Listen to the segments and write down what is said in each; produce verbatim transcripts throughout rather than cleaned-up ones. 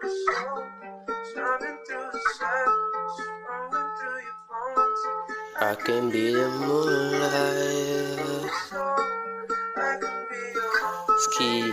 I can be the moonlight. Ski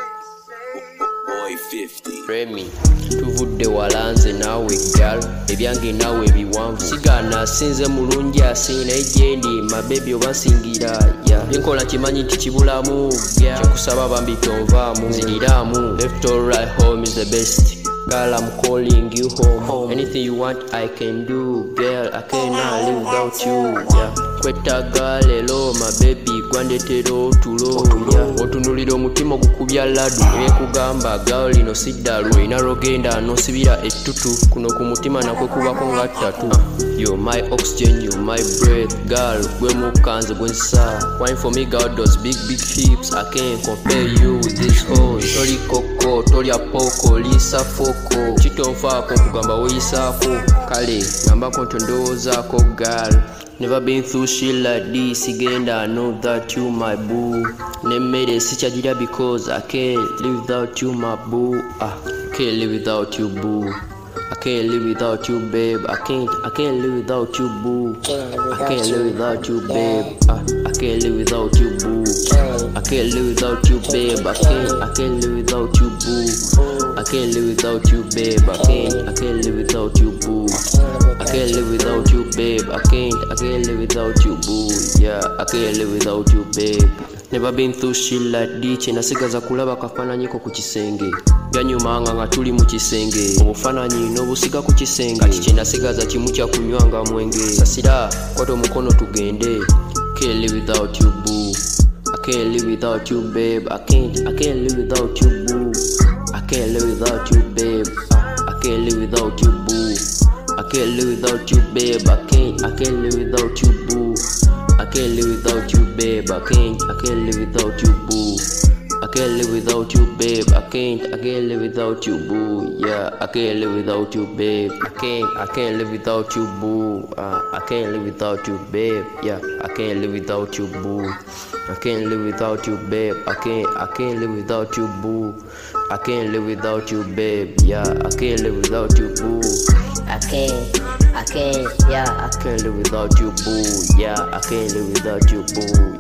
Boy fifty Remy tuvudde walanze naawe gal ebyange naawe biwanvu sigana sinze mulungi asina ejendi mabebi obasingira ya byenkola kimanyi nti kibulamu kyekusaba bambi tonvaamu nziriramu left or right home is the best. Girl, I'm calling you home. home. Anything you want, I can do. Girl, I cannot live without you. Yeah. Kweta girl, hello, my baby. Gwandetero tulo. Yeah. Otunulira omutima gukubya ladu. Ewe kugamba, girl, ino sidalu. Ina rogenda, no sibira etutu. Kuno kumutima na kwe kubako nga tatu. Uh, you're my oxygen, you're my breath. Girl, gwe mukanze gwe nsa. Wine for me, girl, those big, big hips. I can't compare you with this hoes. Tori koko, tori apoko, lisa foko. Chitonfaako kugamba woyisaako kale ngambako ntondoozaako girl. Never been through shit like this again. I know that you my boo. Nemmere sichagira because I can't live without you my boo. Ah, I can't live without you boo. I can't live without you babe. I can't I can't live without you boo. I can't live without you babe. Ah, I can't live without you boo. I can't live without you babe. I can't I can't live without you boo. I can't live without you babe. I can't I can't live without you boo. I can't live without you babe. I can't I can't live without you boo. Yeah, I can't live without you babe. Never been through shit like this. Nasigaza kulaba kafananyiko ku kisenge. Byanyumanga nga tuli mu kisenge. Obufananyi n'obusiga ku kisenge. Kati kye nasigaza kimu kya kunywanga mwenge. Sasira kwata omukono tugende. Can't live without you boo. I can't live without you babe. I can't I can't live without you boo. I can't live without you babe. I can't live without you boo. I can't live without you babe. I can't I can't live without you boo. I can't live without you babe. I can't I can't live without you boo. I can't live without you babe. I can't I can't live without you boo. Yeah, I can't live without you babe. I can't I can't live without you boo. Uh, I can't live without you babe. Yeah, I can't live without you boo. I can't live without you babe. I can't I can't live without you boo. I can't live without you babe. Yeah, I can't live without you boo. I can't, I can't, yeah, I can't live without you boo. Yeah, I can't live without you boo.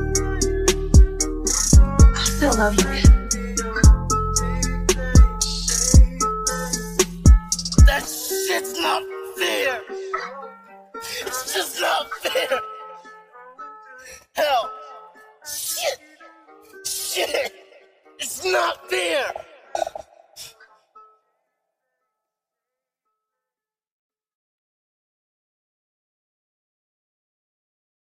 I still love you. That shit's not